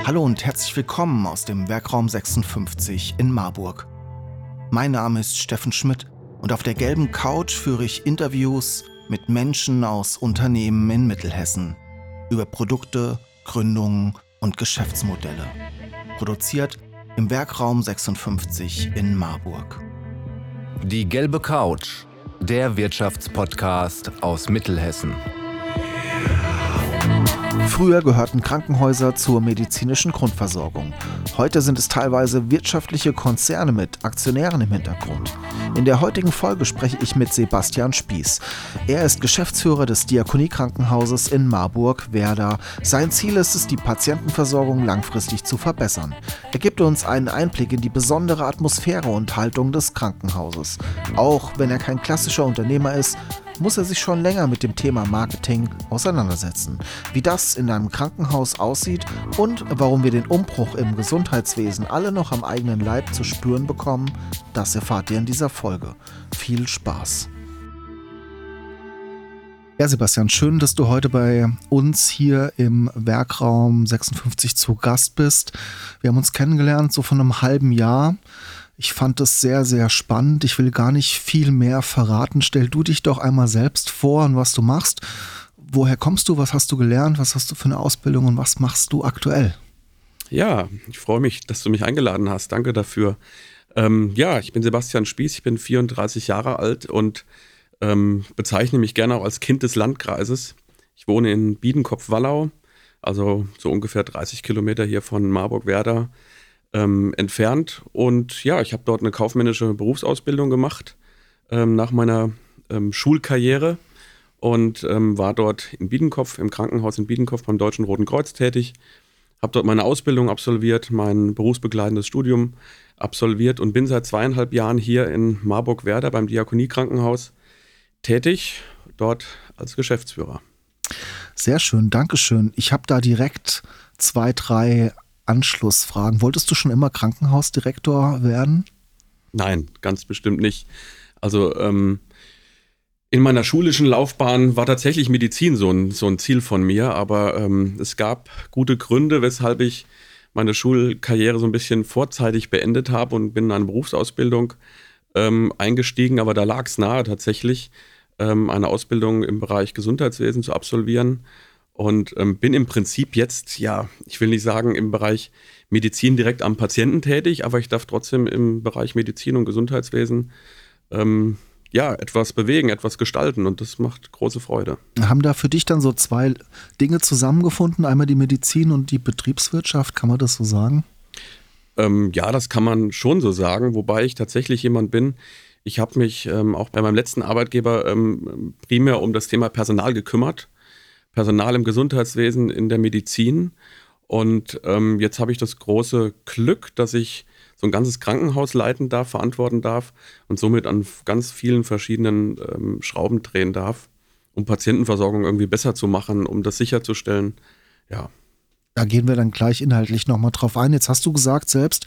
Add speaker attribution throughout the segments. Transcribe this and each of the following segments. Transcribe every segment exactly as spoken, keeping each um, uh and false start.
Speaker 1: Hallo und herzlich willkommen aus dem Werkraum sechsundfünfzig in Marburg. Mein Name ist Steffen Schmidt und auf der gelben Couch führe ich Interviews mit Menschen aus Unternehmen in Mittelhessen über Produkte, Gründungen und Geschäftsmodelle. Produziert im Werkraum sechsundfünfzig in Marburg.
Speaker 2: Die gelbe Couch, der Wirtschaftspodcast aus Mittelhessen.
Speaker 1: Früher gehörten Krankenhäuser zur medizinischen Grundversorgung. Heute sind es teilweise wirtschaftliche Konzerne mit Aktionären im Hintergrund. In der heutigen Folge spreche ich mit Sebastian Spieß. Er ist Geschäftsführer des Diakonie-Krankenhauses in Marburg-Werder. Sein Ziel ist es, die Patientenversorgung langfristig zu verbessern. Er gibt uns einen Einblick in die besondere Atmosphäre und Haltung des Krankenhauses. Auch wenn er kein klassischer Unternehmer ist, muss er sich schon länger mit dem Thema Marketing auseinandersetzen. Wie das in einem Krankenhaus aussieht und warum wir den Umbruch im Gesundheitswesen alle noch am eigenen Leib zu spüren bekommen, das erfahrt ihr in dieser Folge. Viel Spaß! Ja, Sebastian, schön, dass du heute bei uns hier im Werkraum sechsundfünfzig zu Gast bist. Wir haben uns kennengelernt so vor einem halben Jahr. Ich fand es sehr, sehr spannend. Ich will gar nicht viel mehr verraten. Stell du dich doch einmal selbst vor und was du machst. Woher kommst du? Was hast du gelernt? Was hast du für eine Ausbildung und was machst du aktuell?
Speaker 3: Ja, ich freue mich, dass du mich eingeladen hast. Danke dafür. Ähm, ja, ich bin Sebastian Spieß. Ich bin vierunddreißig Jahre alt und ähm, bezeichne mich gerne auch als Kind des Landkreises. Ich wohne in Biedenkopf-Wallau, also so ungefähr dreißig Kilometer hier von Marburg-Werder Ähm, entfernt. Und ja, ich habe dort eine kaufmännische Berufsausbildung gemacht ähm, nach meiner ähm, Schulkarriere und ähm, war dort in Biedenkopf, im Krankenhaus in Biedenkopf beim Deutschen Roten Kreuz tätig. Habe dort meine Ausbildung absolviert, mein berufsbegleitendes Studium absolviert und bin seit zweieinhalb Jahren hier in Marburg-Werder beim Diakonie-Krankenhaus tätig, dort als Geschäftsführer.
Speaker 1: Sehr schön, Dankeschön. Ich habe da direkt zwei, drei Anschlussfragen. Wolltest du schon immer Krankenhausdirektor werden?
Speaker 3: Nein, ganz bestimmt nicht. Also ähm, in meiner schulischen Laufbahn war tatsächlich Medizin so ein, so ein Ziel von mir, aber ähm, es gab gute Gründe, weshalb ich meine Schulkarriere so ein bisschen vorzeitig beendet habe und bin in eine Berufsausbildung ähm, eingestiegen, aber da lag es nahe tatsächlich, ähm, eine Ausbildung im Bereich Gesundheitswesen zu absolvieren. Und ähm, bin im Prinzip jetzt, ja, ich will nicht sagen im Bereich Medizin direkt am Patienten tätig, aber ich darf trotzdem im Bereich Medizin und Gesundheitswesen ähm, ja, etwas bewegen, etwas gestalten und das macht große Freude.
Speaker 1: Haben da für dich dann so zwei Dinge zusammengefunden, einmal die Medizin und die Betriebswirtschaft, kann man das so sagen?
Speaker 3: Ähm, ja, das kann man schon so sagen, wobei ich tatsächlich jemand bin, ich habe mich ähm, auch bei meinem letzten Arbeitgeber ähm, primär um das Thema Personal gekümmert. Personal im Gesundheitswesen, in der Medizin. Und ähm, jetzt habe ich das große Glück, dass ich so ein ganzes Krankenhaus leiten darf, verantworten darf und somit an ganz vielen verschiedenen ähm, Schrauben drehen darf, um Patientenversorgung irgendwie besser zu machen, um das sicherzustellen. Ja.
Speaker 1: Da gehen wir dann gleich inhaltlich nochmal drauf ein. Jetzt hast du gesagt selbst,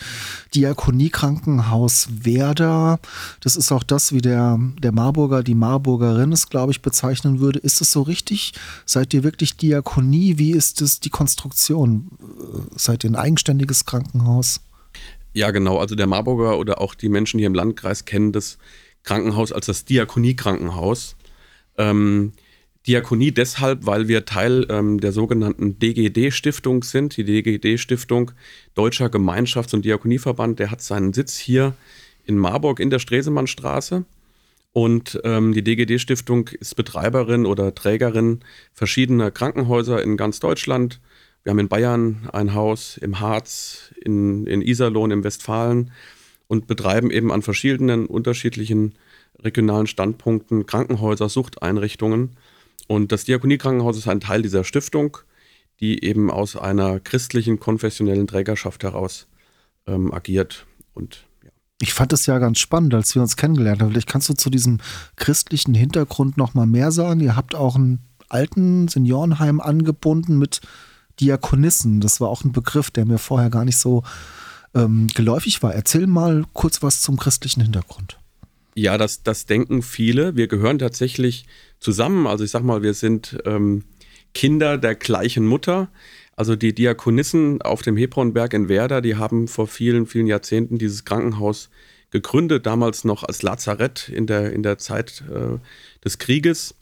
Speaker 1: Diakonie-Krankenhaus Werder, das ist auch das, wie der, der Marburger, die Marburgerin es, glaube ich, bezeichnen würde. Ist es so richtig? Seid ihr wirklich Diakonie? Wie ist es die Konstruktion? Seid ihr ein eigenständiges Krankenhaus?
Speaker 3: Ja, genau. Also der Marburger oder auch die Menschen hier im Landkreis kennen das Krankenhaus als das Diakonie-Krankenhaus. Ähm, Diakonie deshalb, weil wir Teil ähm, der sogenannten D G D-Stiftung sind. Die D G D-Stiftung, Deutscher Gemeinschafts- und Diakonieverband, der hat seinen Sitz hier in Marburg in der Stresemannstraße. Und ähm, die D G D-Stiftung ist Betreiberin oder Trägerin verschiedener Krankenhäuser in ganz Deutschland. Wir haben in Bayern ein Haus, im Harz, in, in Iserlohn, im Westfalen und betreiben eben an verschiedenen unterschiedlichen regionalen Standpunkten Krankenhäuser, Suchteinrichtungen. Und das Diakonie-Krankenhaus ist ein Teil dieser Stiftung, die eben aus einer christlichen, konfessionellen Trägerschaft heraus ähm, agiert. Und, ja.
Speaker 1: Ich fand es ja ganz spannend, als wir uns kennengelernt haben. Vielleicht kannst du zu diesem christlichen Hintergrund noch mal mehr sagen. Ihr habt auch einen alten Seniorenheim angebunden mit Diakonissen. Das war auch ein Begriff, der mir vorher gar nicht so ähm, geläufig war. Erzähl mal kurz was zum christlichen Hintergrund.
Speaker 3: Ja, das, das denken viele. Wir gehören tatsächlich zusammen. Also ich sag mal, wir sind ähm, Kinder der gleichen Mutter, Also die Diakonissen auf dem Hebronberg in Werder, die haben vor vielen, vielen Jahrzehnten dieses Krankenhaus gegründet, damals noch als Lazarett in der, in der Zeit äh, des Krieges.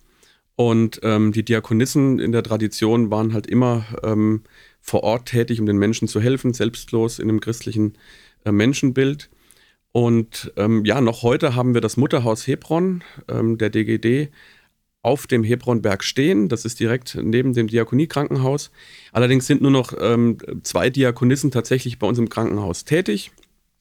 Speaker 3: Und ähm, die Diakonissen in der Tradition waren halt immer ähm, vor Ort tätig, um den Menschen zu helfen, selbstlos in einem christlichen äh, Menschenbild. Und ähm, ja, noch heute haben wir das Mutterhaus Hebron, ähm, der D G D, auf dem Hebronberg stehen. Das ist direkt neben dem Diakoniekrankenhaus. Allerdings sind nur noch ähm, zwei Diakonissen tatsächlich bei uns im Krankenhaus tätig.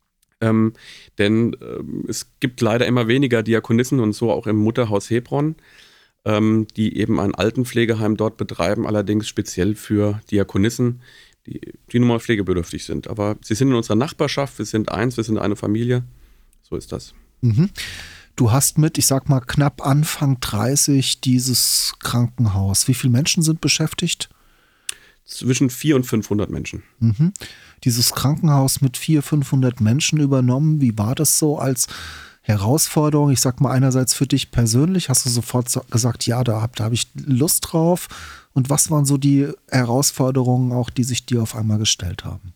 Speaker 3: Ähm, denn ähm, es gibt leider immer weniger Diakonissen und so auch im Mutterhaus Hebron, ähm, die eben ein Altenpflegeheim dort betreiben, allerdings speziell für Diakonissen, die, die nun mal pflegebedürftig sind. Aber sie sind in unserer Nachbarschaft, wir sind eins, wir sind eine Familie. So ist das.
Speaker 1: Mhm. Du hast mit, ich sag mal, knapp Anfang dreißig dieses Krankenhaus. Wie viele Menschen sind beschäftigt?
Speaker 3: Zwischen vierhundert und fünfhundert Menschen.
Speaker 1: Mhm. Dieses Krankenhaus mit vierhundert, fünfhundert Menschen übernommen. Wie war das so als Herausforderung? Ich sag mal, einerseits für dich persönlich, hast du sofort gesagt, ja, da habe da hab ich Lust drauf. Und was waren so die Herausforderungen auch, die sich dir auf einmal gestellt haben?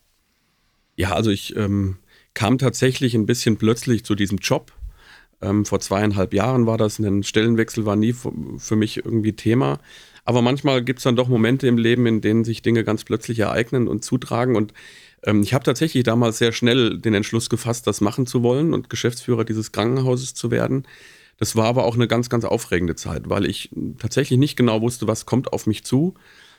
Speaker 3: Ja, also ich ähm, kam tatsächlich ein bisschen plötzlich zu diesem Job. Ähm, vor zweieinhalb Jahren war das, ein Stellenwechsel war nie für, für mich irgendwie Thema. Aber manchmal gibt es dann doch Momente im Leben, in denen sich Dinge ganz plötzlich ereignen und zutragen. Und ähm, ich habe tatsächlich damals sehr schnell den Entschluss gefasst, das machen zu wollen und Geschäftsführer dieses Krankenhauses zu werden. Das war aber auch eine ganz, ganz aufregende Zeit, weil ich tatsächlich nicht genau wusste, was kommt auf mich zu.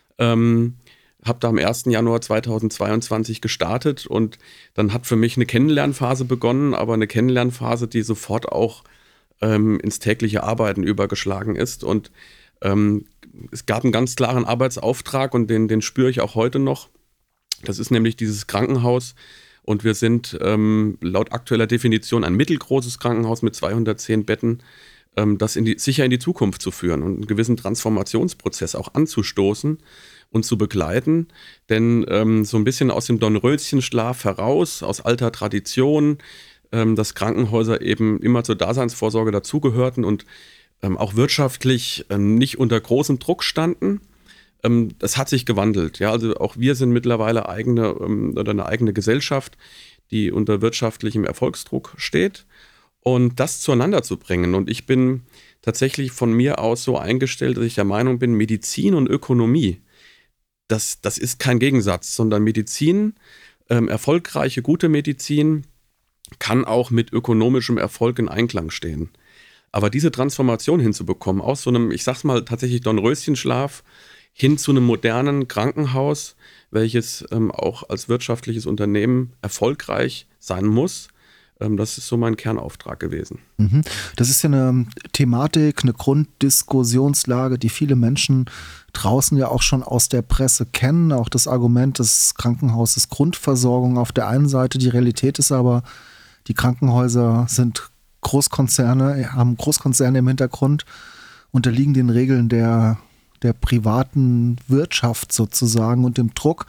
Speaker 3: Ähm, habe da am ersten Januar zweitausendzweiundzwanzig gestartet und dann hat für mich eine Kennenlernphase begonnen, aber eine Kennenlernphase, die sofort auch ähm, ins tägliche Arbeiten übergeschlagen ist. Und ähm, es gab einen ganz klaren Arbeitsauftrag und den, den spüre ich auch heute noch. Das ist nämlich dieses Krankenhaus und wir sind ähm, laut aktueller Definition ein mittelgroßes Krankenhaus mit zweihundertzehn Betten, ähm, das in die, sicher in die Zukunft zu führen und einen gewissen Transformationsprozess auch anzustoßen und zu begleiten, denn ähm, so ein bisschen aus dem Dornröschenschlaf heraus, aus alter Tradition, ähm, dass Krankenhäuser eben immer zur Daseinsvorsorge dazugehörten und ähm, auch wirtschaftlich ähm, nicht unter großem Druck standen. Ähm, das hat sich gewandelt. Ja, also auch wir sind mittlerweile eigene ähm, oder eine eigene Gesellschaft, die unter wirtschaftlichem Erfolgsdruck steht. Und das zueinander zu bringen. Und ich bin tatsächlich von mir aus so eingestellt, dass ich der Meinung bin, Medizin und Ökonomie, Das, das ist kein Gegensatz, sondern Medizin, ähm, erfolgreiche, gute Medizin, kann auch mit ökonomischem Erfolg in Einklang stehen. Aber diese Transformation hinzubekommen, aus so einem, ich sag's mal, tatsächlich Dornröschenschlaf hin zu einem modernen Krankenhaus, welches ähm, auch als wirtschaftliches Unternehmen erfolgreich sein muss, das ist so mein Kernauftrag gewesen.
Speaker 1: Das ist ja eine Thematik, eine Grunddiskussionslage, die viele Menschen draußen ja auch schon aus der Presse kennen. Auch das Argument des Krankenhauses Grundversorgung auf der einen Seite. Die Realität ist aber, die Krankenhäuser sind Großkonzerne, haben Großkonzerne im Hintergrund, unterliegen den Regeln der, der privaten Wirtschaft sozusagen und dem Druck.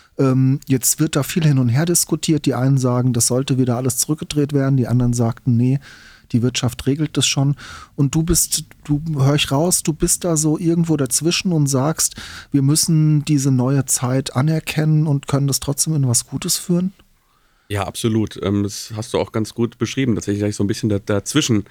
Speaker 1: Jetzt wird da viel hin und her diskutiert. Die einen sagen, das sollte wieder alles zurückgedreht werden. Die anderen sagten, nee, die Wirtschaft regelt das schon. Und du bist, du hör ich raus, du bist da so irgendwo dazwischen und sagst, wir müssen diese neue Zeit anerkennen und können das trotzdem in was Gutes führen?
Speaker 3: Ja, absolut. Das hast du auch ganz gut beschrieben, dass ich so ein bisschen dazwischen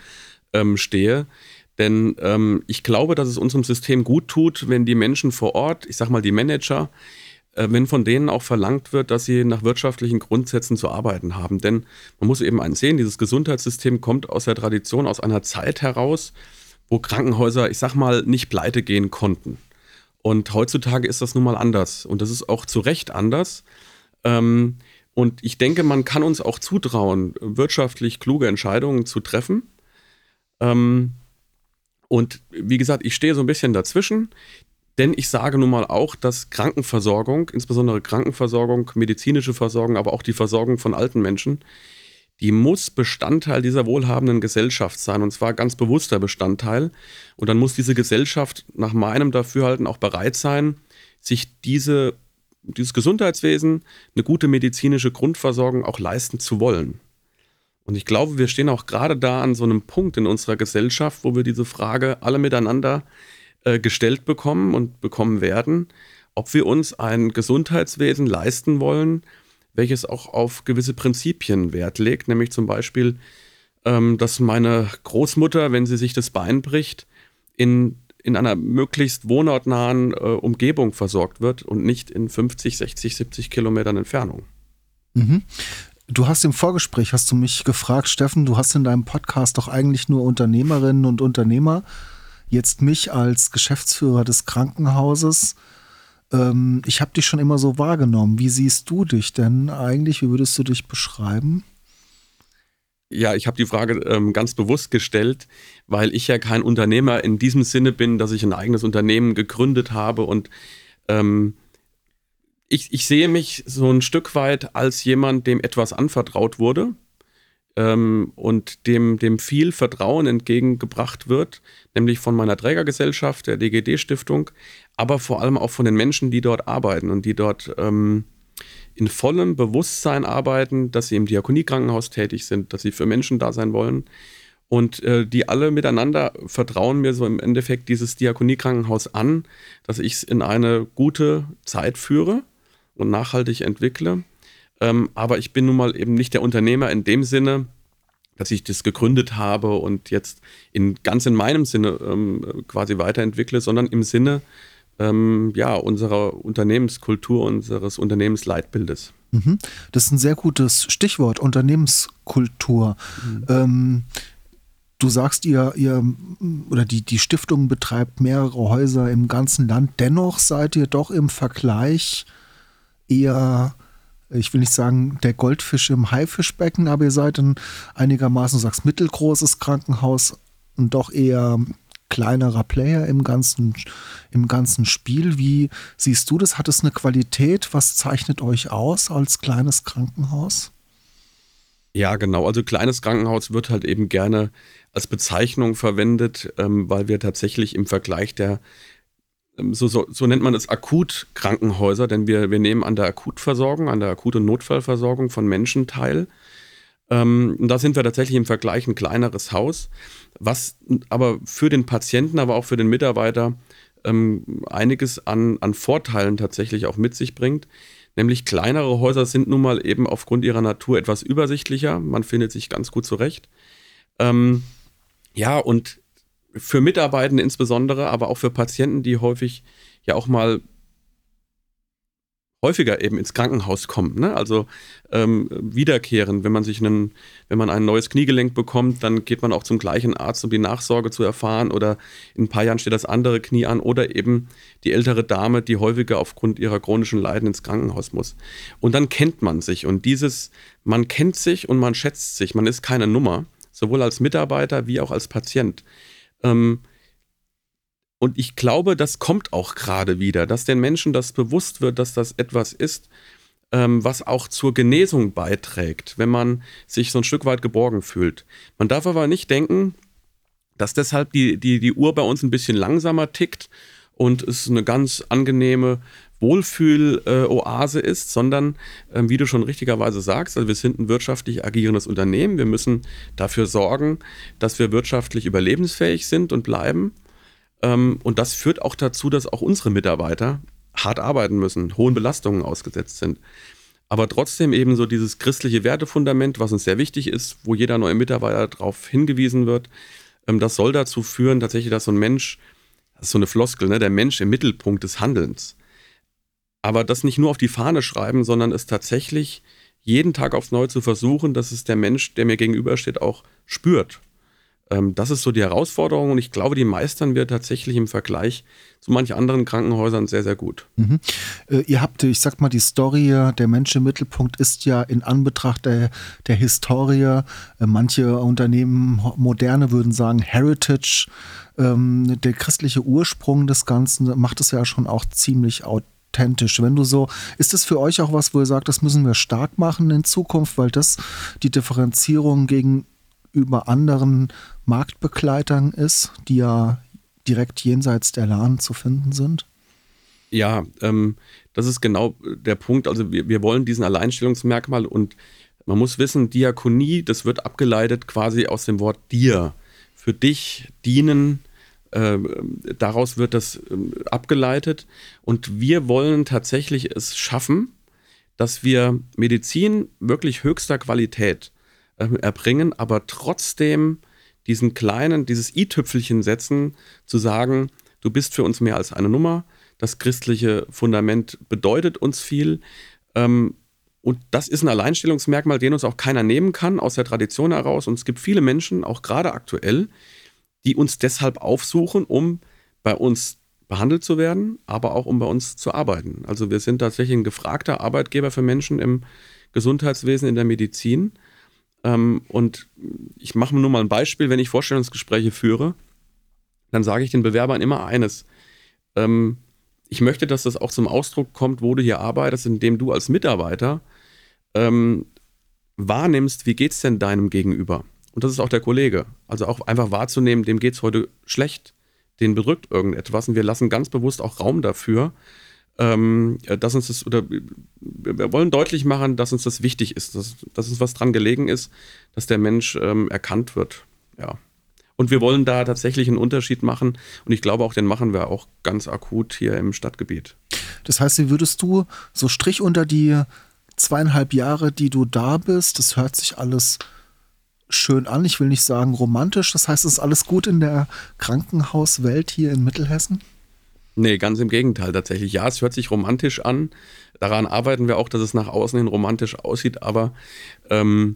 Speaker 3: stehe. Denn ich glaube, dass es unserem System gut tut, wenn die Menschen vor Ort, ich sag mal die Manager, wenn von denen auch verlangt wird, dass sie nach wirtschaftlichen Grundsätzen zu arbeiten haben. Denn man muss eben eins sehen, dieses Gesundheitssystem kommt aus der Tradition, aus einer Zeit heraus, wo Krankenhäuser, ich sag mal, nicht pleite gehen konnten. Und heutzutage ist das nun mal anders. Und das ist auch zu Recht anders. Und ich denke, man kann uns auch zutrauen, wirtschaftlich kluge Entscheidungen zu treffen. Und wie gesagt, ich stehe so ein bisschen dazwischen. Denn ich sage nun mal auch, dass Krankenversorgung, insbesondere Krankenversorgung, medizinische Versorgung, aber auch die Versorgung von alten Menschen, die muss Bestandteil dieser wohlhabenden Gesellschaft sein, und zwar ganz bewusster Bestandteil. Und dann muss diese Gesellschaft nach meinem Dafürhalten auch bereit sein, sich diese, dieses Gesundheitswesen, eine gute medizinische Grundversorgung auch leisten zu wollen. Und ich glaube, wir stehen auch gerade da an so einem Punkt in unserer Gesellschaft, wo wir diese Frage alle miteinander gestellt bekommen und bekommen werden, ob wir uns ein Gesundheitswesen leisten wollen, welches auch auf gewisse Prinzipien Wert legt, nämlich zum Beispiel, ähm, dass meine Großmutter, wenn sie sich das Bein bricht, in, in einer möglichst wohnortnahen äh, Umgebung versorgt wird und nicht in fünfzig, sechzig, siebzig Kilometern Entfernung.
Speaker 1: Mhm. Du hast im Vorgespräch, hast du mich gefragt, Steffen, du hast in deinem Podcast doch eigentlich nur Unternehmerinnen und Unternehmer, jetzt mich als Geschäftsführer des Krankenhauses. Ähm, ich habe dich schon immer so wahrgenommen. Wie siehst du dich denn eigentlich? Wie würdest du dich beschreiben?
Speaker 3: Ja, ich habe die Frage ähm, ganz bewusst gestellt, weil ich ja kein Unternehmer in diesem Sinne bin, dass ich ein eigenes Unternehmen gegründet habe und ähm, ich, ich sehe mich so ein Stück weit als jemand, dem etwas anvertraut wurde ähm, und dem, dem viel Vertrauen entgegengebracht wird, nämlich von meiner Trägergesellschaft, der D G D-Stiftung, aber vor allem auch von den Menschen, die dort arbeiten und die dort ähm, in vollem Bewusstsein arbeiten, dass sie im Diakoniekrankenhaus tätig sind, dass sie für Menschen da sein wollen und äh, die alle miteinander vertrauen mir so im Endeffekt dieses Diakoniekrankenhaus an, dass ich es in eine gute Zeit führe und nachhaltig entwickle. Ähm, aber ich bin nun mal eben nicht der Unternehmer in dem Sinne, dass ich das gegründet habe und jetzt in, ganz in meinem Sinne ähm, quasi weiterentwickle, sondern im Sinne ähm, ja, unserer Unternehmenskultur, unseres Unternehmensleitbildes.
Speaker 1: Mhm. Das ist ein sehr gutes Stichwort, Unternehmenskultur. Mhm. Ähm, du sagst, ihr, ihr oder die, die Stiftung betreibt mehrere Häuser im ganzen Land. Dennoch seid ihr doch im Vergleich eher, ich will nicht sagen, der Goldfisch im Haifischbecken, aber ihr seid ein einigermaßen, du sagst, mittelgroßes Krankenhaus und doch eher kleinerer Player im ganzen, im ganzen Spiel. Wie siehst du das? Hat es eine Qualität? Was zeichnet euch aus als kleines Krankenhaus?
Speaker 3: Ja, genau. Also kleines Krankenhaus wird halt eben gerne als Bezeichnung verwendet, ähm, weil wir tatsächlich im Vergleich der So, so, so nennt man es Akutkrankenhäuser, denn wir, wir nehmen an der Akutversorgung, an der Akut- und Notfallversorgung von Menschen teil. Ähm, und da sind wir tatsächlich im Vergleich ein kleineres Haus, was aber für den Patienten, aber auch für den Mitarbeiter ähm, einiges an, an Vorteilen tatsächlich auch mit sich bringt. Nämlich kleinere Häuser sind nun mal eben aufgrund ihrer Natur etwas übersichtlicher. Man findet sich ganz gut zurecht. Ähm, ja, und für Mitarbeitende insbesondere, aber auch für Patienten, die häufig ja auch mal häufiger eben ins Krankenhaus kommen, ne? Also ähm, wiederkehren, wenn man sich einen, wenn man ein neues Kniegelenk bekommt, dann geht man auch zum gleichen Arzt, um die Nachsorge zu erfahren, oder in ein paar Jahren steht das andere Knie an, oder eben die ältere Dame, die häufiger aufgrund ihrer chronischen Leiden ins Krankenhaus muss. Und dann kennt man sich, und dieses, man kennt sich und man schätzt sich, man ist keine Nummer, sowohl als Mitarbeiter wie auch als Patient. Ähm, Und ich glaube, das kommt auch gerade wieder, dass den Menschen das bewusst wird, dass das etwas ist, ähm, was auch zur Genesung beiträgt, wenn man sich so ein Stück weit geborgen fühlt. Man darf aber nicht denken, dass deshalb die, die, die Uhr bei uns ein bisschen langsamer tickt und es eine ganz angenehme Wohlfühl-Oase äh, ist, sondern, äh, wie du schon richtigerweise sagst, also wir sind ein wirtschaftlich agierendes Unternehmen. Wir müssen dafür sorgen, dass wir wirtschaftlich überlebensfähig sind und bleiben. Und das führt auch dazu, dass auch unsere Mitarbeiter hart arbeiten müssen, hohen Belastungen ausgesetzt sind. Aber trotzdem eben so dieses christliche Wertefundament, was uns sehr wichtig ist, wo jeder neue Mitarbeiter darauf hingewiesen wird, das soll dazu führen, tatsächlich, dass so ein Mensch, das ist so eine Floskel, ne, der Mensch im Mittelpunkt des Handelns. Aber das nicht nur auf die Fahne schreiben, sondern es tatsächlich jeden Tag aufs Neue zu versuchen, dass es der Mensch, der mir gegenübersteht, auch spürt. Das ist so die Herausforderung, und ich glaube, die meistern wir tatsächlich im Vergleich zu manchen anderen Krankenhäusern sehr, sehr gut.
Speaker 1: Mhm. Äh, ihr habt, ich sag mal, die Story, der Mensch im Mittelpunkt ist ja in Anbetracht der, der Historie, äh, manche Unternehmen, moderne würden sagen Heritage, ähm, der christliche Ursprung des Ganzen macht es ja schon auch ziemlich authentisch. Wenn du so, ist das für euch auch was, wo ihr sagt, das müssen wir stark machen in Zukunft, weil das die Differenzierung gegen über anderen Marktbegleitern ist, die ja direkt jenseits der Lahn zu finden sind?
Speaker 3: Ja, ähm, das ist genau der Punkt. Also wir, wir wollen diesen Alleinstellungsmerkmal, und man muss wissen, Diakonie, das wird abgeleitet quasi aus dem Wort dir. Für dich dienen, Äh, daraus wird das äh, abgeleitet. Und wir wollen tatsächlich es schaffen, dass wir Medizin wirklich höchster Qualität äh, erbringen, aber trotzdem diesen kleinen, dieses i-Tüpfelchen setzen, zu sagen, du bist für uns mehr als eine Nummer, das christliche Fundament bedeutet uns viel, ähm, und das ist ein Alleinstellungsmerkmal, den uns auch keiner nehmen kann, aus der Tradition heraus, und es gibt viele Menschen, auch gerade aktuell, die uns deshalb aufsuchen, um bei uns behandelt zu werden, aber auch um bei uns zu arbeiten. Also wir sind tatsächlich ein gefragter Arbeitgeber für Menschen im Gesundheitswesen, in der Medizin. Ähm, und ich mache nur mal ein Beispiel, wenn ich Vorstellungsgespräche führe, dann sage ich den Bewerbern immer eines. Ähm, ich möchte, dass das auch zum Ausdruck kommt, wo du hier arbeitest, indem du als Mitarbeiter ähm, wahrnimmst, wie geht es denn deinem Gegenüber? Und das ist auch der Kollege. Also auch einfach wahrzunehmen, dem geht es heute schlecht, den bedrückt irgendetwas. Und wir lassen ganz bewusst auch Raum dafür, ähm, dass uns das, oder wir wollen deutlich machen, dass uns das wichtig ist, dass, dass uns was dran gelegen ist, dass der Mensch ähm, erkannt wird. Ja. Und wir wollen da tatsächlich einen Unterschied machen. Und ich glaube auch, den machen wir auch ganz akut hier im Stadtgebiet.
Speaker 1: Das heißt, wie würdest du so Strich unter die zweieinhalb Jahre, die du da bist, das hört sich alles schön an, ich will nicht sagen romantisch, das heißt, es ist alles gut in der Krankenhauswelt hier in Mittelhessen?
Speaker 3: Nee, ganz im Gegenteil tatsächlich. Ja, es hört sich romantisch an. Daran arbeiten wir auch, dass es nach außen hin romantisch aussieht, aber ähm,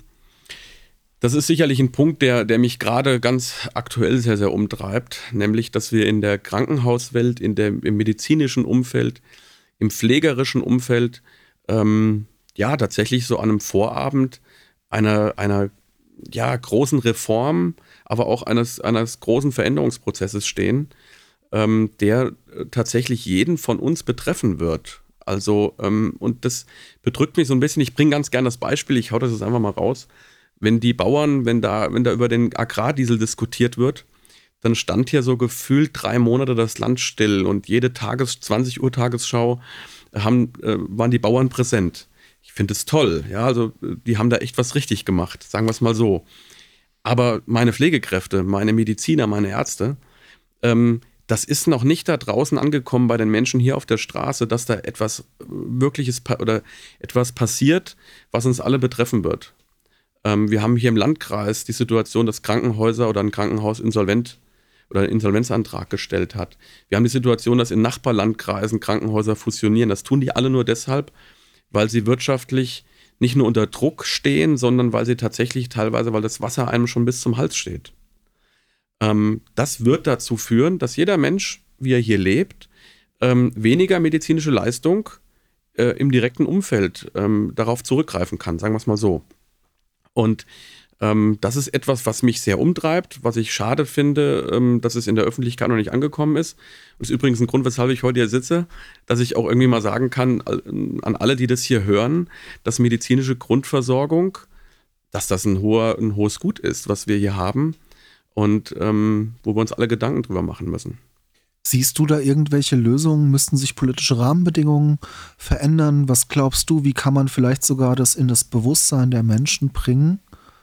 Speaker 3: das ist sicherlich ein Punkt, der, der mich gerade ganz aktuell sehr, sehr umtreibt, nämlich, dass wir in der Krankenhauswelt, in der, im medizinischen Umfeld, im pflegerischen Umfeld, ähm, ja, tatsächlich so an einem Vorabend einer, einer ja, großen Reform, aber auch eines, eines großen Veränderungsprozesses stehen, ähm, der tatsächlich jeden von uns betreffen wird. Also, ähm, und das bedrückt mich so ein bisschen. Ich bringe ganz gern das Beispiel, ich hau das jetzt einfach mal raus. Wenn die Bauern, wenn da, wenn da über den Agrardiesel diskutiert wird, dann stand hier so gefühlt drei Monate das Land still und jede Tages-, zwanzig Uhr Tagesschau haben, äh, waren die Bauern präsent. Ich finde es toll, ja, also die haben da echt was richtig gemacht, sagen wir es mal so. Aber meine Pflegekräfte, meine Mediziner, meine Ärzte, ähm, das ist noch nicht da draußen angekommen bei den Menschen hier auf der Straße, dass da etwas Wirkliches pa- oder etwas passiert, was uns alle betreffen wird. Ähm, wir haben hier im Landkreis die Situation, dass Krankenhäuser oder ein Krankenhaus insolvent oder einen Insolvenzantrag gestellt hat. Wir haben die Situation, dass in Nachbarlandkreisen Krankenhäuser fusionieren. Das tun die alle nur deshalb, weil sie wirtschaftlich nicht nur unter Druck stehen, sondern weil sie tatsächlich teilweise, weil das Wasser einem schon bis zum Hals steht. Ähm, das wird dazu führen, dass jeder Mensch, wie er hier lebt, ähm, weniger medizinische Leistung äh, im direkten Umfeld ähm, darauf zurückgreifen kann, sagen wir es mal so. Und ähm, das ist etwas, was mich sehr umtreibt, was ich schade finde, ähm, dass es in der Öffentlichkeit noch nicht angekommen ist. Und das ist übrigens ein Grund, weshalb ich heute hier sitze, dass ich auch irgendwie mal sagen kann, an alle, die das hier hören, dass medizinische Grundversorgung, dass das ein, hoher, ein hohes Gut ist, was wir hier haben und ähm, wo wir uns alle Gedanken drüber machen müssen.
Speaker 1: Siehst du da irgendwelche Lösungen? Müssten sich politische Rahmenbedingungen verändern? Was glaubst du, wie kann man vielleicht sogar das in das Bewusstsein der Menschen bringen?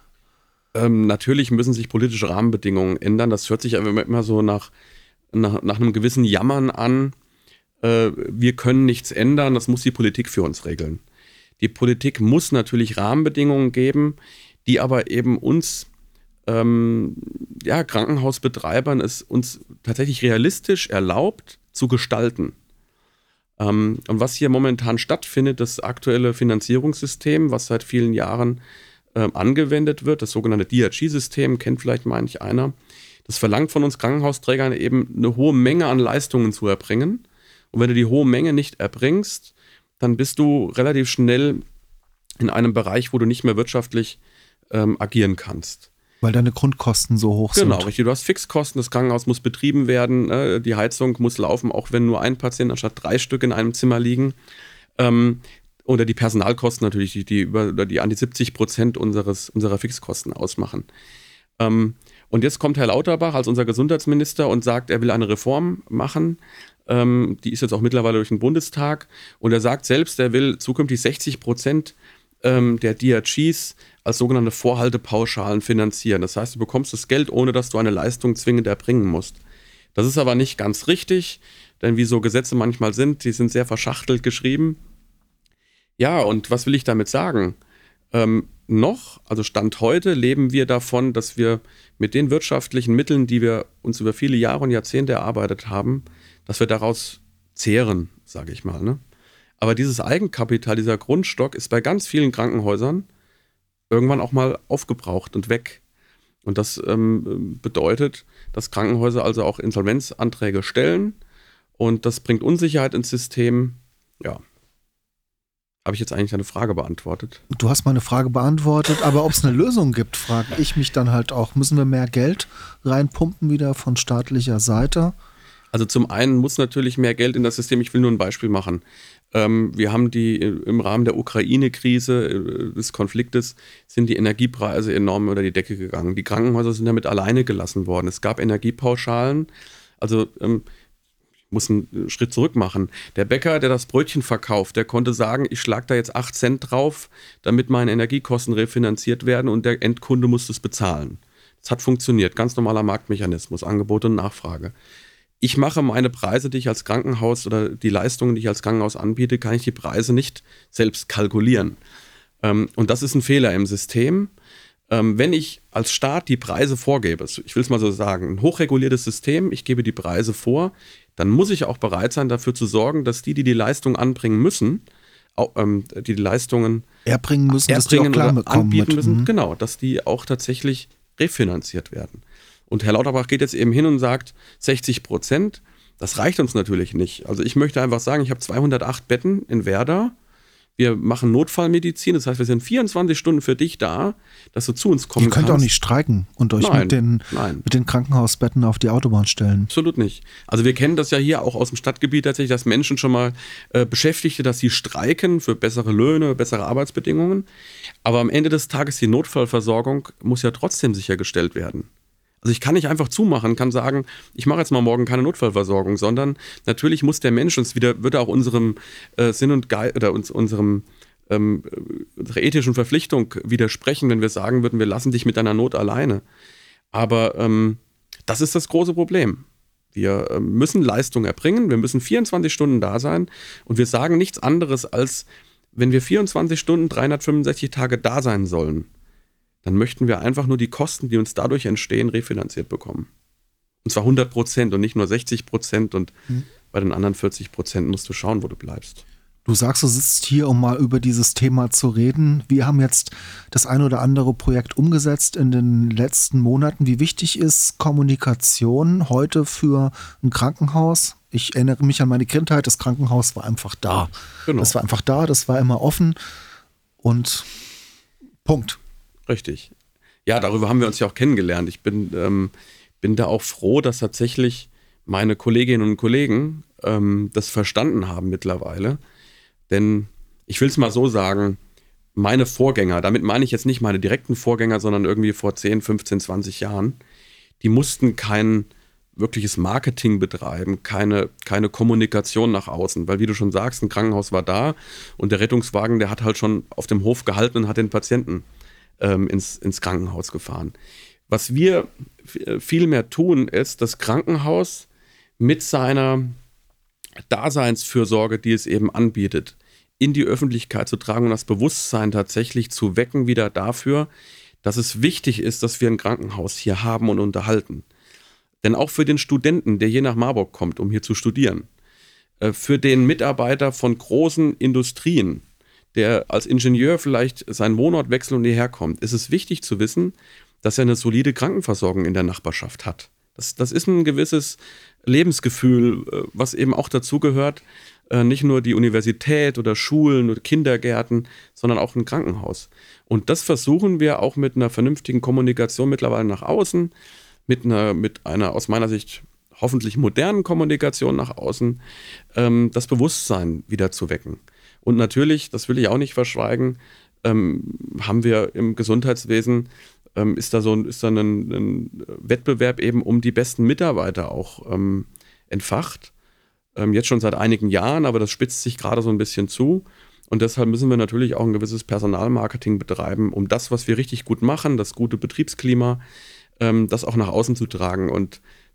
Speaker 3: Ähm, natürlich müssen sich politische Rahmenbedingungen ändern. Das hört sich aber immer so nach, nach, nach einem gewissen Jammern an. Äh, wir können nichts ändern, das muss die Politik für uns regeln. Die Politik muss natürlich Rahmenbedingungen geben, die aber eben uns, ähm, ja, Krankenhausbetreibern, es uns tatsächlich realistisch erlaubt zu gestalten. Ähm, und was hier momentan stattfindet, das aktuelle Finanzierungssystem, was seit vielen Jahren Ähm, angewendet wird, das sogenannte D R G-System, kennt vielleicht manch einer. Das verlangt von uns Krankenhausträgern eben eine hohe Menge an Leistungen zu erbringen. Und wenn du die hohe Menge nicht erbringst, dann bist du relativ schnell in einem Bereich, wo du nicht mehr wirtschaftlich ähm, agieren kannst.
Speaker 1: Weil deine Grundkosten so hoch sind.
Speaker 3: Genau, richtig. Du hast Fixkosten, das Krankenhaus muss betrieben werden, äh, die Heizung muss laufen, auch wenn nur ein Patient anstatt drei Stück in einem Zimmer liegen. Ähm, Oder die Personalkosten natürlich, die, die über die an die siebzig Prozent unseres, unserer Fixkosten ausmachen. Ähm, und jetzt kommt Herr Lauterbach als unser Gesundheitsminister und sagt, er will eine Reform machen. Ähm, die ist jetzt auch mittlerweile durch den Bundestag. Und er sagt selbst, er will zukünftig sechzig Prozent ähm, der D R Gs als sogenannte Vorhaltepauschalen finanzieren. Das heißt, du bekommst das Geld, ohne dass du eine Leistung zwingend erbringen musst. Das ist aber nicht ganz richtig, denn wie so Gesetze manchmal sind, die sind sehr verschachtelt geschrieben. Ja, und was will ich damit sagen? Ähm, noch, also Stand heute, leben wir davon, dass wir mit den wirtschaftlichen Mitteln, die wir uns über viele Jahre und Jahrzehnte erarbeitet haben, dass wir daraus zehren, sage ich mal. Ne? Aber dieses Eigenkapital, dieser Grundstock ist bei ganz vielen Krankenhäusern irgendwann auch mal aufgebraucht und weg. Und das ähm, bedeutet, dass Krankenhäuser also auch Insolvenzanträge stellen und das bringt Unsicherheit ins System. Ja. Habe ich jetzt eigentlich eine Frage beantwortet?
Speaker 1: Du hast meine Frage beantwortet, aber ob es eine Lösung gibt, frage ich mich dann halt auch. Müssen wir mehr Geld reinpumpen wieder von staatlicher Seite?
Speaker 3: Also zum einen muss natürlich mehr Geld in das System. Ich will nur ein Beispiel machen. Ähm, wir haben die im Rahmen der Ukraine-Krise, äh, des Konfliktes, sind die Energiepreise enorm unter die Decke gegangen. Die Krankenhäuser sind damit alleine gelassen worden. Es gab Energiepauschalen. Also ähm, muss einen Schritt zurück machen. Der Bäcker, der das Brötchen verkauft, der konnte sagen, ich schlage da jetzt acht Cent drauf, damit meine Energiekosten refinanziert werden und der Endkunde muss das bezahlen. Das hat funktioniert. Ganz normaler Marktmechanismus, Angebot und Nachfrage. Ich mache meine Preise, die ich als Krankenhaus oder die Leistungen, die ich als Krankenhaus anbiete, kann ich die Preise nicht selbst kalkulieren. Und das ist ein Fehler im System. Wenn ich als Staat die Preise vorgebe, ich will es mal so sagen, ein hochreguliertes System, ich gebe die Preise vor, dann muss ich auch bereit sein, dafür zu sorgen, dass die, die die Leistung anbringen müssen, auch, ähm, die die Leistungen
Speaker 1: erbringen müssen,
Speaker 3: erbringen
Speaker 1: dass die auch klar
Speaker 3: oder anbieten
Speaker 1: mit.
Speaker 3: müssen,
Speaker 1: Mhm.
Speaker 3: genau, dass die auch tatsächlich refinanziert werden. Und Herr Lauterbach geht jetzt eben hin und sagt, sechzig Prozent, das reicht uns natürlich nicht. Also ich möchte einfach sagen, ich habe zweihundertacht Betten in Werder. Wir machen Notfallmedizin, das heißt, wir sind vierundzwanzig Stunden für dich da, dass du zu uns kommen kannst.
Speaker 1: Ihr könnt auch nicht streiken und euch
Speaker 3: Nein,
Speaker 1: mit, den,
Speaker 3: nein.
Speaker 1: mit den Krankenhausbetten auf die Autobahn stellen.
Speaker 3: Absolut nicht. Also wir kennen das ja hier auch aus dem Stadtgebiet tatsächlich, dass Menschen schon mal äh, Beschäftigte, dass sie streiken für bessere Löhne, bessere Arbeitsbedingungen. Aber am Ende des Tages die Notfallversorgung muss ja trotzdem sichergestellt werden. Also ich kann nicht einfach zumachen, kann sagen, ich mache jetzt mal morgen keine Notfallversorgung, sondern natürlich muss der Mensch, uns wieder würde auch unserem äh, Sinn und Geist oder uns, unserem ähm, unserer ethischen Verpflichtung widersprechen, wenn wir sagen würden, wir lassen dich mit deiner Not alleine. Aber ähm, das ist das große Problem. Wir äh, müssen Leistung erbringen, wir müssen vierundzwanzig Stunden da sein und wir sagen nichts anderes als, wenn wir vierundzwanzig Stunden, dreihundertfünfundsechzig Tage da sein sollen, dann möchten wir einfach nur die Kosten, die uns dadurch entstehen, refinanziert bekommen. Und zwar hundert Prozent und nicht nur sechzig Prozent und mhm. bei den anderen vierzig Prozent musst du schauen, wo du bleibst.
Speaker 1: Du sagst, du sitzt hier, um mal über dieses Thema zu reden. Wir haben jetzt das ein oder andere Projekt umgesetzt in den letzten Monaten. Wie wichtig ist Kommunikation heute für ein Krankenhaus? Ich erinnere mich an meine Kindheit, das Krankenhaus war einfach da. Genau. Das war einfach da, das war immer offen und Punkt.
Speaker 3: Richtig. Ja, darüber haben wir uns ja auch kennengelernt. Ich bin, ähm, bin da auch froh, dass tatsächlich meine Kolleginnen und Kollegen ähm, das verstanden haben mittlerweile. Denn ich will es mal so sagen, meine Vorgänger, damit meine ich jetzt nicht meine direkten Vorgänger, sondern irgendwie vor zehn, fünfzehn, zwanzig Jahren, die mussten kein wirkliches Marketing betreiben, keine, keine Kommunikation nach außen. Weil wie du schon sagst, ein Krankenhaus war da und der Rettungswagen, der hat halt schon auf dem Hof gehalten und hat den Patienten Ins, ins Krankenhaus gefahren. Was wir viel mehr tun, ist, das Krankenhaus mit seiner Daseinsfürsorge, die es eben anbietet, in die Öffentlichkeit zu tragen und das Bewusstsein tatsächlich zu wecken wieder dafür, dass es wichtig ist, dass wir ein Krankenhaus hier haben und unterhalten. Denn auch für den Studenten, der hier nach Marburg kommt, um hier zu studieren, für den Mitarbeiter von großen Industrien, der als Ingenieur vielleicht seinen Wohnort wechselt und hierher kommt, ist es wichtig zu wissen, dass er eine solide Krankenversorgung in der Nachbarschaft hat. Das, das ist ein gewisses Lebensgefühl, was eben auch dazu gehört, nicht nur die Universität oder Schulen oder Kindergärten, sondern auch ein Krankenhaus. Und das versuchen wir auch mit einer vernünftigen Kommunikation mittlerweile nach außen, mit einer, mit einer aus meiner Sicht hoffentlich modernen Kommunikation nach außen, das Bewusstsein wieder zu wecken. Und natürlich, das will ich auch nicht verschweigen, ähm, haben wir im Gesundheitswesen, ähm, ist da so ein, ist da ein, ein Wettbewerb eben um die besten Mitarbeiter auch ähm, entfacht. Ähm, jetzt schon seit einigen Jahren, aber das spitzt sich gerade so ein bisschen zu. Und deshalb müssen wir natürlich auch ein gewisses Personalmarketing betreiben, um das, was wir richtig gut machen, das gute Betriebsklima, ähm, das auch nach außen zu tragen. Und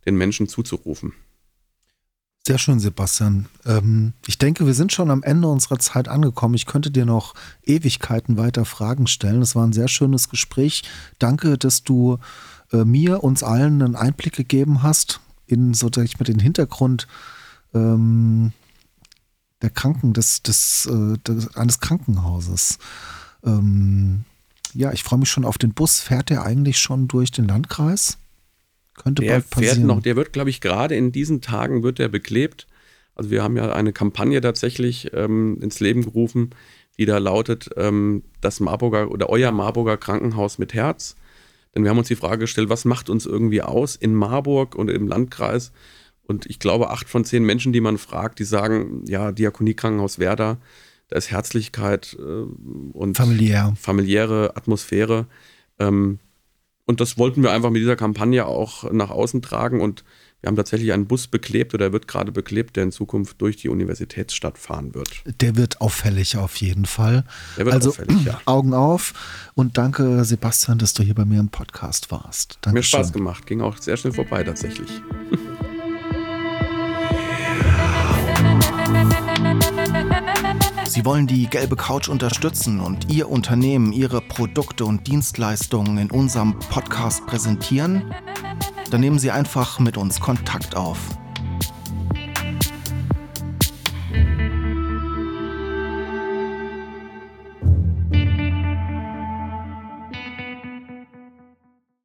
Speaker 3: den Menschen zuzurufen.
Speaker 1: Sehr schön, Sebastian. Ähm, ich denke, wir sind schon am Ende unserer Zeit angekommen. Ich könnte dir noch Ewigkeiten weiter Fragen stellen. Es war ein sehr schönes Gespräch. Danke, dass du äh, mir, uns allen einen Einblick gegeben hast in, so sag ich mal, den Hintergrund ähm, der Kranken, des, des, äh, des, eines Krankenhauses. Ähm, ja, ich freue mich schon auf den Bus. Fährt der eigentlich schon durch den Landkreis? Könnte
Speaker 3: der
Speaker 1: bald passieren.
Speaker 3: Fährt noch, der wird, glaube ich, gerade in diesen Tagen wird der beklebt. Also wir haben ja eine Kampagne tatsächlich ähm, ins Leben gerufen, die da lautet, ähm, das Marburger oder euer Marburger Krankenhaus mit Herz. Denn wir haben uns die Frage gestellt, was macht uns irgendwie aus in Marburg und im Landkreis? Und ich glaube, acht von zehn Menschen, die man fragt, die sagen, ja, Diakoniekrankenhaus Werder, da ist Herzlichkeit äh, und
Speaker 1: Familiär.
Speaker 3: familiäre Atmosphäre. Ähm, Und das wollten wir einfach mit dieser Kampagne auch nach außen tragen. Und wir haben tatsächlich einen Bus beklebt oder wird gerade beklebt, der in Zukunft durch die Universitätsstadt fahren wird.
Speaker 1: Der wird auffällig auf jeden Fall.
Speaker 3: Der wird
Speaker 1: also
Speaker 3: auffällig, ja.
Speaker 1: Augen auf und danke, Sebastian, dass du hier bei mir im Podcast warst. Dankeschön.
Speaker 3: Mir Spaß gemacht. Ging auch sehr schnell vorbei tatsächlich.
Speaker 1: Sie wollen die Gelbe Couch unterstützen und Ihr Unternehmen, Ihre Produkte und Dienstleistungen in unserem Podcast präsentieren? Dann nehmen Sie einfach mit uns Kontakt auf.